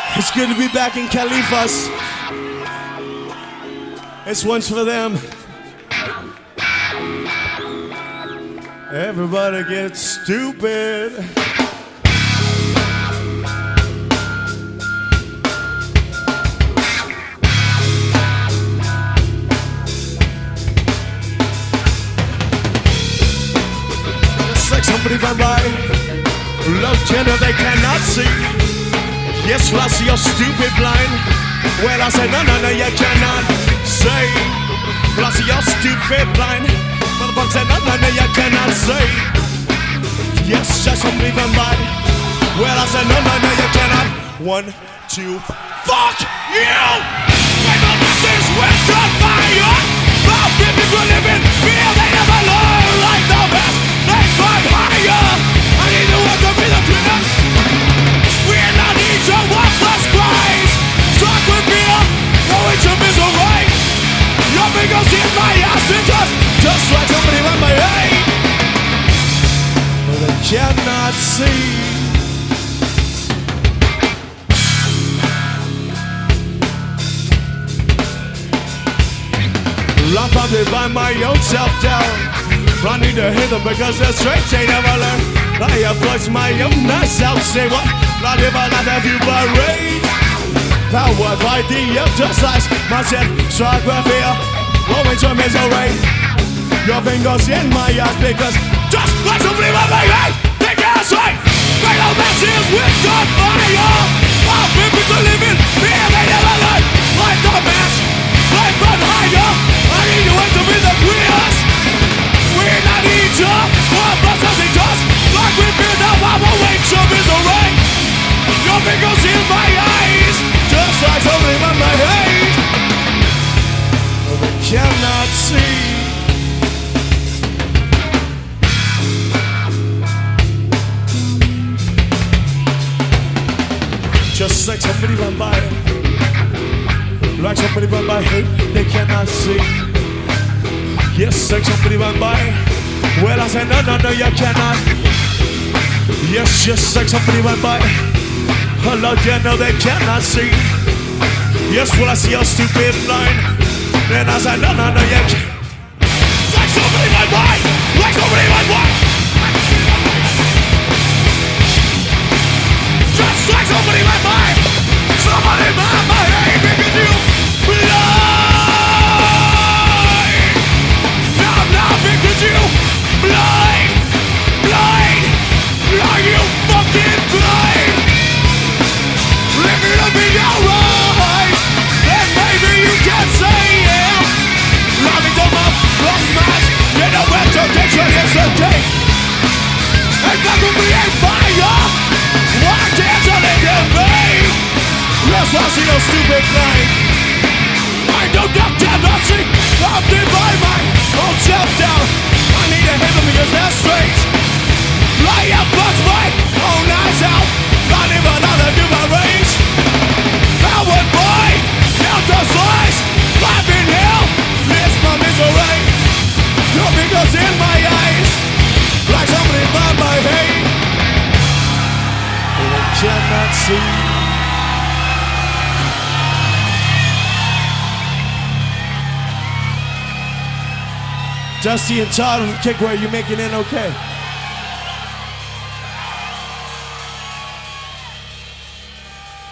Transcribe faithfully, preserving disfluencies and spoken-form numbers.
It's good to be back in Califas. This one's for them. Everybody gets stupid. Just like somebody run by, love gender they cannot see. Yes, well, I see you're stupid blind. Well, I said, no, no, no, you cannot say. Well, I see you're stupid blind. Motherfucker said, no, no, no, you cannot say. Yes, just somebody run by. Well, I said, no, no, no, you cannot. One, two, fuck you! Like the masses with the fire. Both people live in fear, they never learn. Like the best, they climb higher. I need to work to be the king. We're not each a worthless Christ. Stuck with fear, going to misery. Your fingers in my ass and just, just like somebody run my way. But they cannot see. I'm probably by my own self-doubt. I need to hit them because they're straight, they never learn. I approach my own myself, say what? Not if I not have you by rage. Powered by the exercise, my set, strike with fear, going to misery. Your fingers in my eyes because just like somebody by my eyes, they can't say. Make no messes with the fire. While people to live in fear, they never learn. Like the mask, like but higher. I need to wait to be the queers. We're not each other, but something just like we feel now. I'm awake to misery. Your fingers in my eyes, just like something on my head. But they cannot see. Just like somebody run by, like somebody run by, hey, they cannot see. Yes, like somebody run by. Well, I said, no, no, no, you cannot. Yes, just like somebody run by. Hello, yeah, no, they cannot see. Yes, well, I see your stupid blind. Then I said, no, no, no, you can't. Like somebody run by. Like somebody run by. Just like somebody run by. Somebody run by. Hey, because you blind. Now, now, because you blind. Blind. Are you fucking blind? Live it up in your eyes, and maybe you can say yeah. Loving them up, long smash, in a reputation yesterday. And that will be a fire. Why can't you let them be? Yes, I see your stupid blind. I don't got tendency, I'm by my own self-doubt. I need to hit them because they're straight. Lie up, bust my own eyes out. Not even another do my range. Powered by counter slice. Life in hell, miss my misery. Your fingers in my eyes, like somebody by my head. They cannot see. Dusty and Todd from Kick, where you making it okay?